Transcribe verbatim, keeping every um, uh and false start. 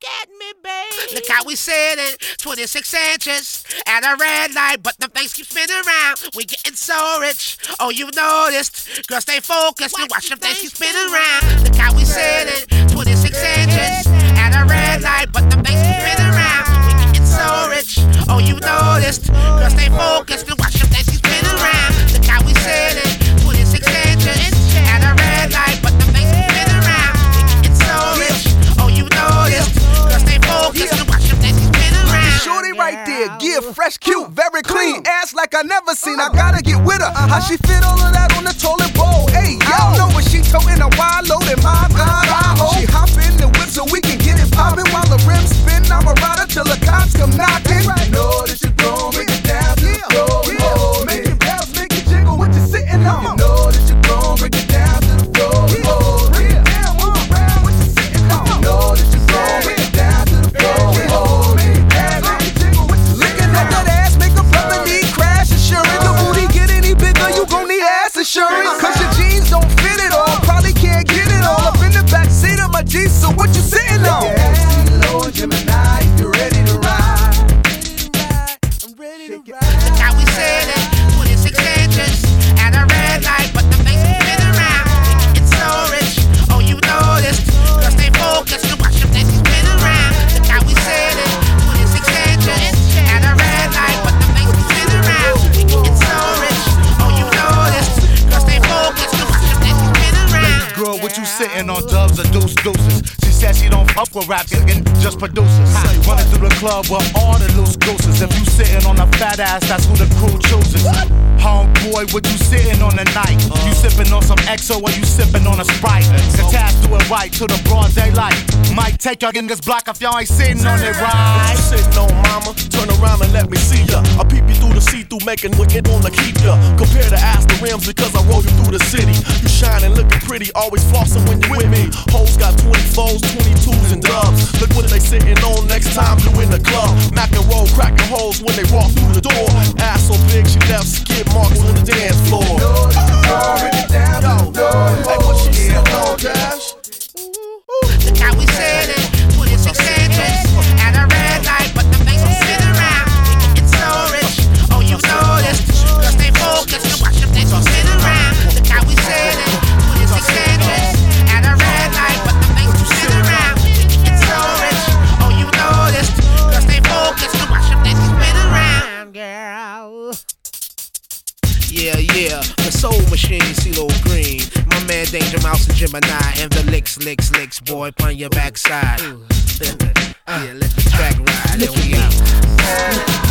at me, babe. Look how we sitting, twenty-six inches at a red light, but the things keep spinning around. We getting so rich. Oh, you noticed? Girl, stay focused and watch them things keep spinning around. Look how we sitting, twenty-six inches at a red light, but the things keep spinning around. We getting so rich. Oh, you noticed? Girl, stay focused and watch them things keep spinning around. Look how we sitting, twenty-six inches at a red light, but the things keep spinning around. We getting so rich. Oh, you noticed? Girl, stay focused and watch them things keep spinning around. Shorty right there, give fresh, cute, very clean, ass like I never seen. I gotta get with her. How she fit all of that on the toilet bowl? Hey, y'all know what she toting a wide load and my God, I hope she hop in the whip so we can get it poppin' while the rims spin. I'ma ride her till the cops come knocking. You know that you gon' bring it down to the floor. Oh, make it bounce, make it jiggle. What you sitting on? You know that you gon' bring it down to the floor. Oh, bring it down, move around. What you sitting on? You know that you gon' bring it down to the floor. Oh, make it bounce, make it jiggle. What you looking at that ass? Make a brother need crash insurance. The booty get any bigger, you gon' need ass insurance. Cause your jeans don't fit it all. Probably can't get it all up in the back seat of my G. So what you sitting on? Low Gemini, if you're ready to ride. I'm ready to ride. Look how we sitting, twenty-six inches at a red light, but the things keep spinning around. We getting so rich. Oh, you noticed? Girl, stay focused and watch them things keep spinning around. Look how we sitting, twenty-six inches at a red light, but the things keep spinning around. We getting so rich. Oh, you noticed? Girl, stay focused and watch them things keep spinning around. Girl, what you sitting on, dubs or deuce deuces? She said she don't fuck with rap, and just producers. Running through the club with all the loose gooses. If you sitting on a fat ass, that's who the crew chooses. Homeboy, what you sitting on tonight? You sipping on some X O or you sipping on a Sprite? The task do it right to the broad daylight. Might take y'all in this block if y'all ain't sitting on it right. What you sitting on, mama? Turn around and let me see ya. I peep you through the see-through, making wicked on the keep ya. Compare the ass to rims because I roll you through the city. You shining, looking pretty, always flossing when you with me. Hoes got twenty-fours, twenty-twos, and dubs. Look what they sitting on next time you in the club. Mac and roll, cracking holes when they walk through the door. Ass so big she left skid marks on the dance floor. Hey, what she sitting on, Dash? Look how we sitting, twenty-six inches at a red light, but the things keep spinning around. We getting so rich. Oh, you noticed? Girl, stay focused and watch them things keep spinning around. Look how we sitting, twenty-six inches at a red light, but the things keep spinning around. We getting so rich. Oh, you noticed? Girl, stay focused and watch them things keep spinning around, girl. Yeah, yeah, the soul machine, CeeLo Green. My man Danger Mouse and Gemini, and the licks, licks, licks, boy, on your backside. Yeah, let the track ride, there we go.